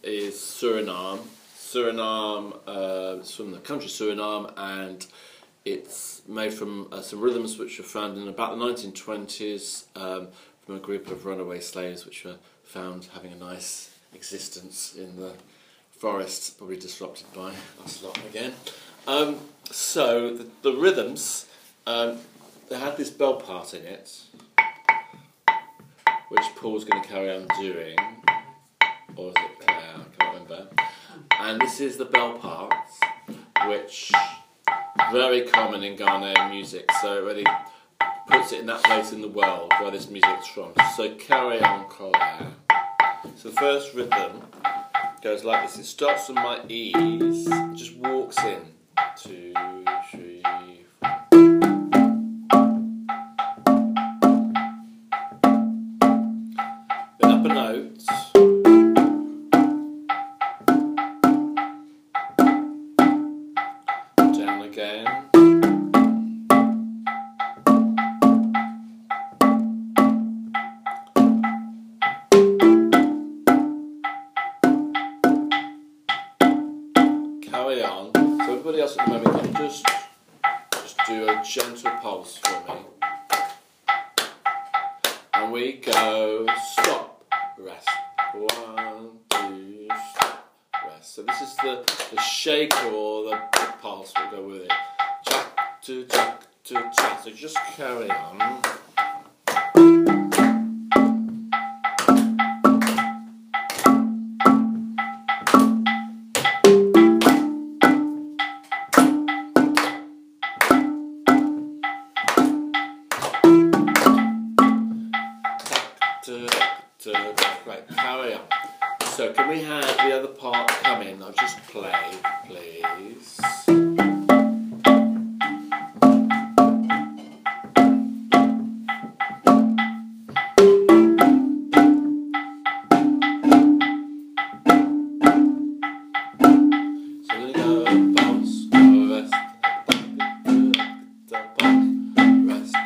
is Suriname. It's from the country Suriname, and it's made from some rhythms which were found in about the 1920s from a group of runaway slaves which were found having a nice existence in the forests, probably disrupted by us lot again. So the rhythms, they had this bell part in it, which Paul's going to carry on doing, or is it Claire? I can't remember. And this is the bell part, which very common in Ghanaian music, so it really puts it in that place in the world where this music's from. So carry on, Claire. So the first rhythm goes like this. It starts on my E's, just walks in. 2, 3, 4. Then up a note. Down again. Carry on. So everybody else at the moment can just do a gentle pulse for me. And we go stop, rest. 1, 2, stop, rest. So this is the shake or the pulse, we'll go with it. Chuck to chuck to chuck. So just carry on. Right, carry on. So can we have the other part come in? I'll just play, please. So we're going to go bounce, rest, rest,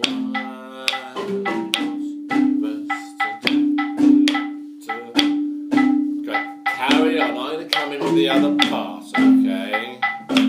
carry on, I'm going to come in with the other part, okay?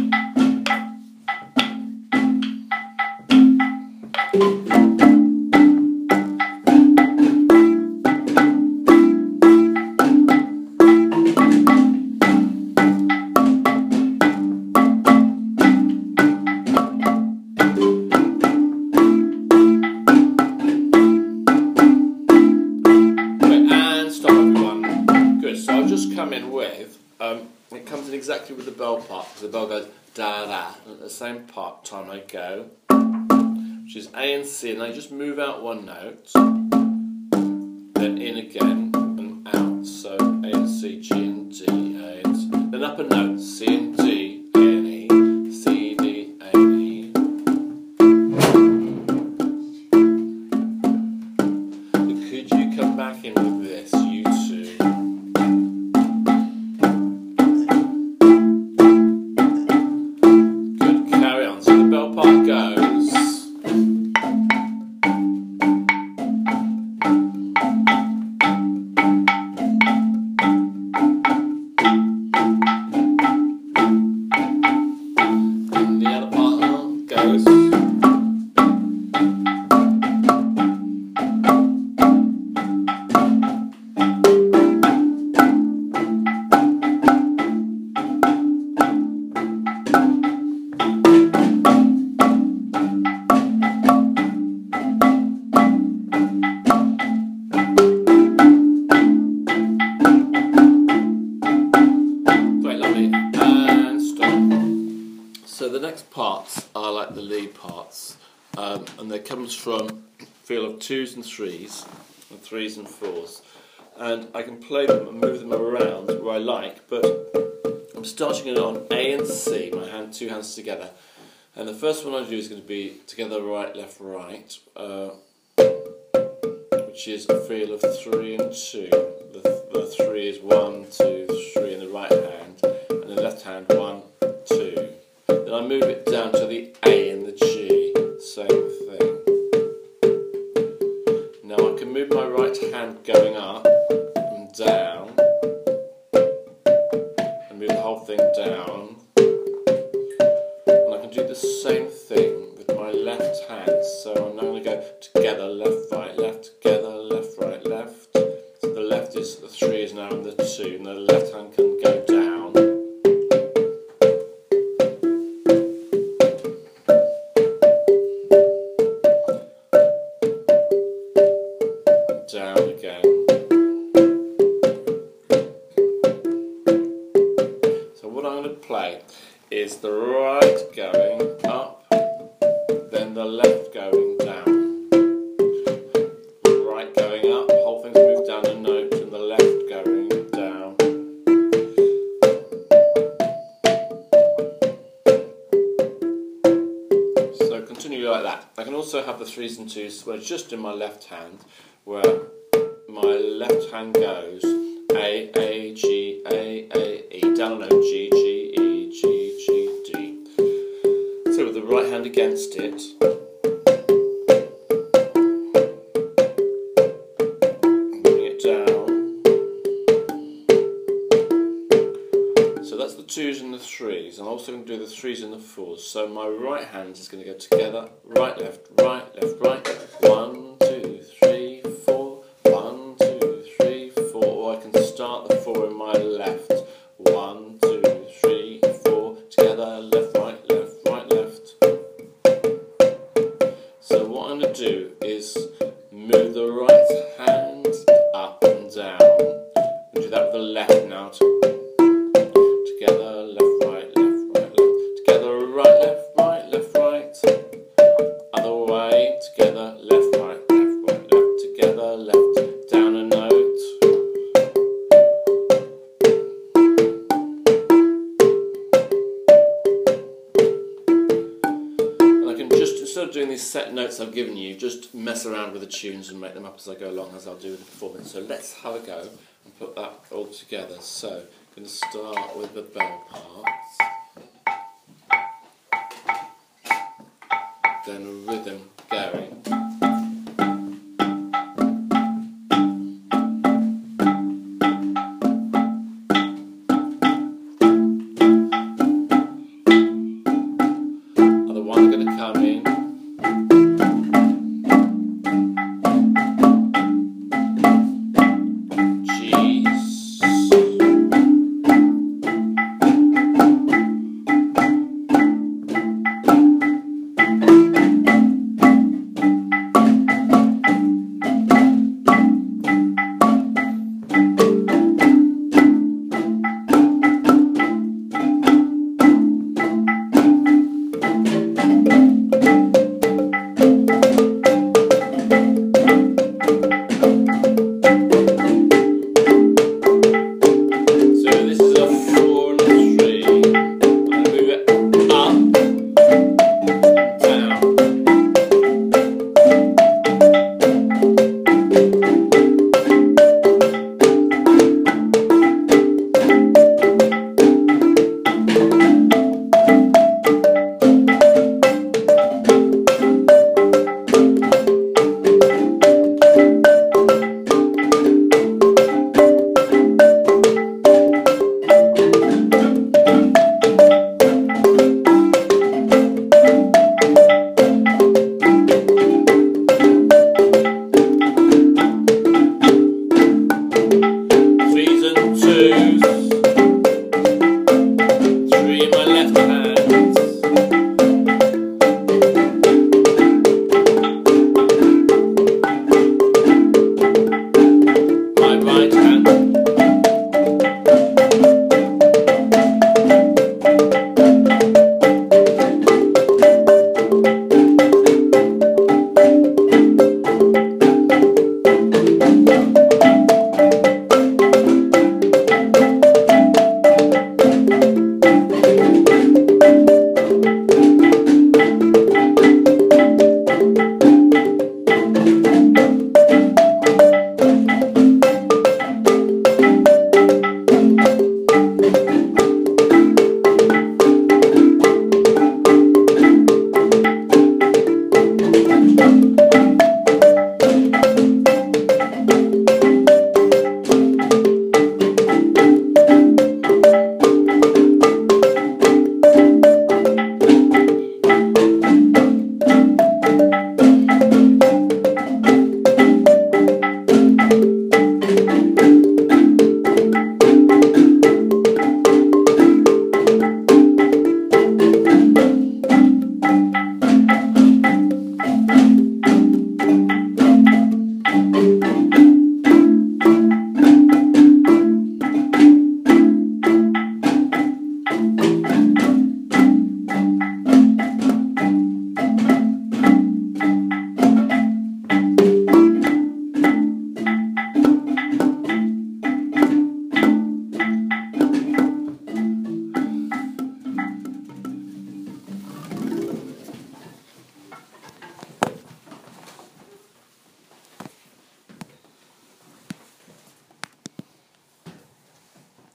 So I'll just come in with, it comes in exactly with the bell part, because the bell goes da-da, and at the same time I go, which is A and C, and I just move out one note, then in again, and out, so A and C, G and D, A and C, then up a note, C and D, A and E, C, D, A and E. Could you come back in with this, you two? Goes. And the other part goes. So the next parts are like the lead parts, and they comes from feel of 2s and 3s, and 3s and 4s, and I can play them and move them around where I like, but I'm starting it on A and C, my two hands together, and the first one I do is going to be together right, left, right, which is a feel of 3 and 2. The 3 is 1, 2, 3 in the right hand, and the left hand 1, 2. Then I move it down to the A and the G, same thing. Now I can move my right hand going up and down, 2, and the left hand can go down. Down again. So what I'm going to play is the right going up, then the left going down. Right going up, whole thing's moved down a note, and the left going down. So continue like that. I can also have the 3s and 2s where just in my left hand, where my left hand goes A, G, E, down a note, G, G, E, G, G, D. So with the right hand against it, bring it down. So that's the 2s and the 3s. I'm also going to do the 3s and the 4s. So my right hand is going to go together, right, left, right, left, right. 1, 2, 3, 4. 1, 2, 3, 4. Or I can start the 4 in my left. 1, 2, 3, 4. Together, left, right, left, right, left. So what I'm going to do is move the right hand up and down. And do that with the left now. Together, left, right, left, right, left. Together, right, left, right, left, right. Other way, together, left, right, left, right, left. Together, left, down a note. And I can just, instead of doing these set notes I've given you, just mess around with the tunes and make them up as I go along, as I'll do with the performance. So let's have a go and put that all together. So I'm going to start with the bell parts, then a rhythm going.